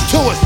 to it.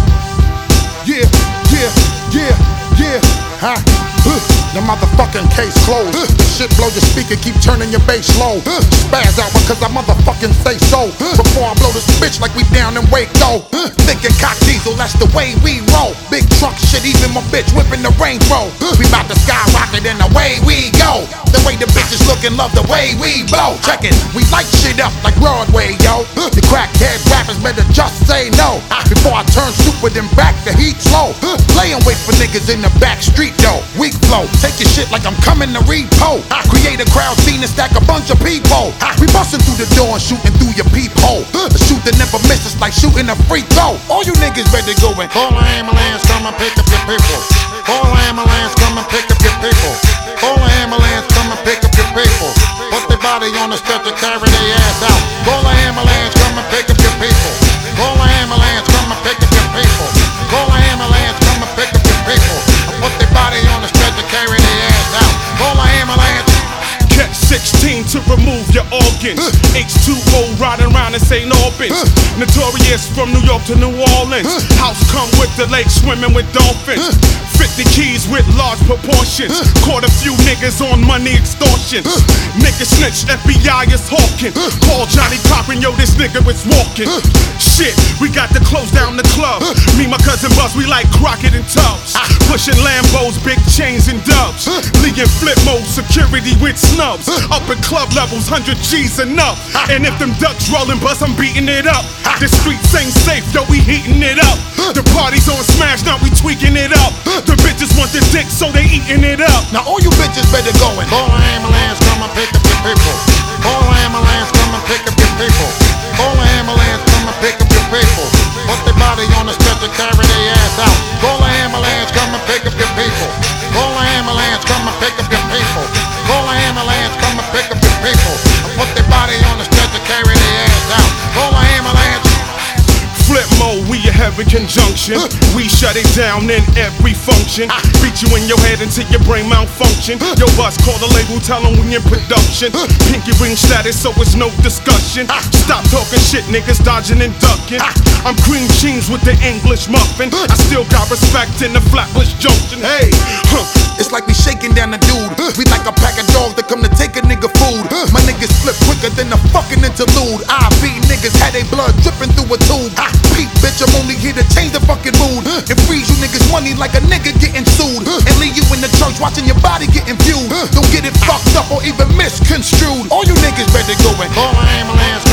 Yeah, yeah, yeah, yeah. Huh? The motherfucking case closed. The shit blow your speaker, keep turning your bass low. Spaz out because I motherfucking say so. Before I blow this bitch like we down in Waco. Thinking cock diesel, that's the way we roll. Big truck shit, even my bitch whipping the Range Rover. We bout to skyrocket and away we go. The way the bitches looking, love the way we blow. Check it, we light shit up like Broadway, yo. The crackhead rappers better just say no. Before I turn stupid and back the heat slow. Lay and wait for niggas in the back street, though. Weak flow, take your shit like I'm coming to repo. Create a crowd scene and stack a bunch of people. We bustin' through the door and shooting through your peephole. The shoot that never misses like shooting a free throw. All you niggas better go and call an ambulance, come and pick up your people. Call an ambulance, come and pick up your people. Call an ambulance, come and pick up your people. Put their body on the stretcher, carry their ass out. Call an ambulance, come and pick up your people. Call an ambulance, come and pick up your people. Call an ambulance, come and pick up your people. Put their body on the stretcher, carry their ass out. Call an ambulance. Catch 16 to remove your organs. H2O riding around in St. Albans. Notorious from New York to New Orleans. House come with the lake swimming with dolphins. 50 keys with large proportions. Caught a few niggas on money extortions. Nigga snitch, FBI is hawking. Call Johnny Cochran, yo, this nigga is walking. Shit, we got to close down the club. Me, my cousin Buzz, we like Crockett and Tubbs. Pushing Lambos, big chains and dubs. Lee in flip mode, security with snubs. Up at club levels, 100 G's enough. And if them ducks rolling, Buzz, I'm beating it up. The streets ain't safe, yo, we heating it up. The party's on smash, now we tweaking it up. The bitches want the dick, so they eating it up. Now all you bitches better go and call an ambulance, come and pick up your people. Call an ambulance, come and pick up your people. Call an ambulance, come and pick up your people. Put their body on the stretcher, carry their ass out. Call an ambulance, come and pick up your people. Call an ambulance, come and pick up your people. Call an ambulance, come and pick up your people. Put their body on the stretcher, carry their ass out. Call an ambulance. Flip mode, we a heavy conjunction. We shut it down in every function. Beat you in your head until your brain malfunction. Yo, Buzz, call the label, tell them we in production. Pinky ring status, so it's no discussion. Stop talking shit, niggas dodging and ducking. I'm cream cheese with the English muffin. I still got respect in the Flatbush Junction. Hey, it's like we shaking down the dude. We like a pack of dogs that come to take a nigga food. My niggas flip quicker than a fucking interlude. I beat niggas, had they blood dripping through a tube. Peep, bitch, I'm only here to change the fucking mood. And freeze you niggas money like a nigga getting sued. And leave you in the church watching your body getting viewed. Don't get it fucked up or even misconstrued. All you niggas better go and call an ambulance.